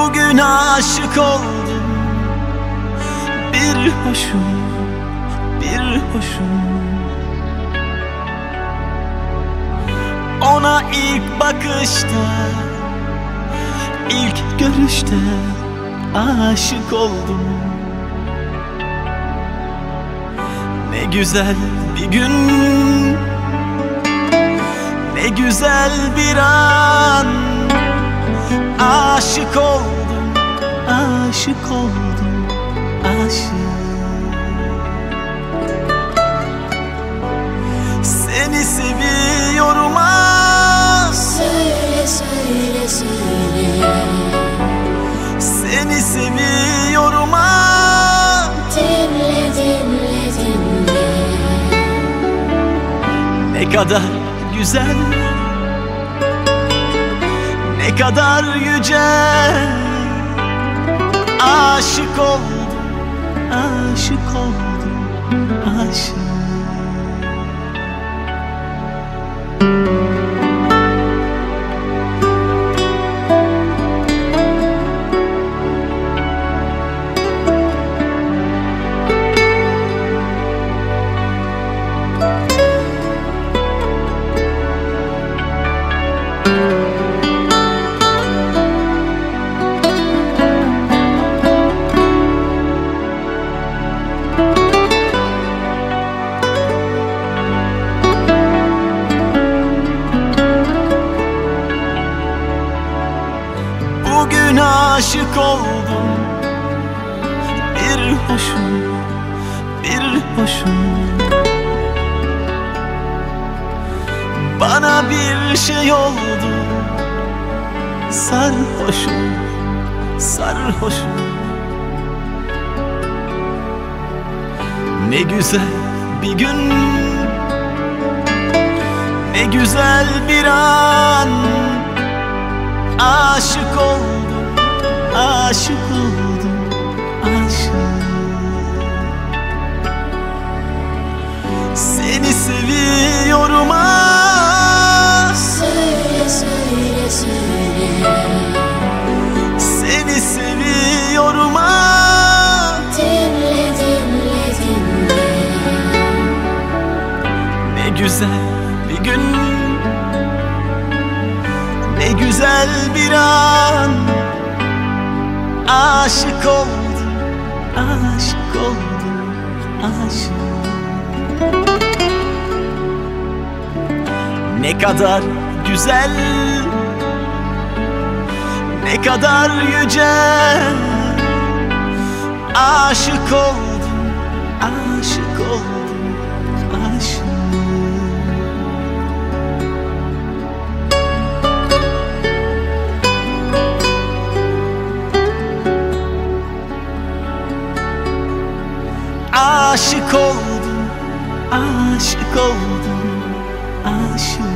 Bugün aşık oldum. Bir hoşum, bir hoşum. Ona ilk bakışta, ilk görüşte aşık oldum. Ne güzel bir gün, ne güzel bir an. Aşık oldum, aşık oldum, aşık. Seni seviyorum ah. Söyle, söyle, söyle. Seni seviyorum ah. Dinle, dinle, dinle. Ne kadar güzel, ne kadar yüce. Aşık oldum, aşık oldum, aşık. Bugün aşık oldum. Bir hoşum, bir hoşum. Bana bir şey oldu. Sarhoşum, sarhoşum. Ne güzel bir gün, ne güzel bir an. Aşık oldum, aşık oldum, aşık. Seni seviyorum ah. Söyle, söyle, söyle. Seni seviyorum ah. Dinle, dinle, dinle. Ne güzel bir gün, ne güzel bir an. Aşık oldum, aşık oldum, aşık. Ne kadar güzel, ne kadar yüce. Aşık oldum, aşık oldum, aşık. Aşık oldum, aşık oldum, aşık.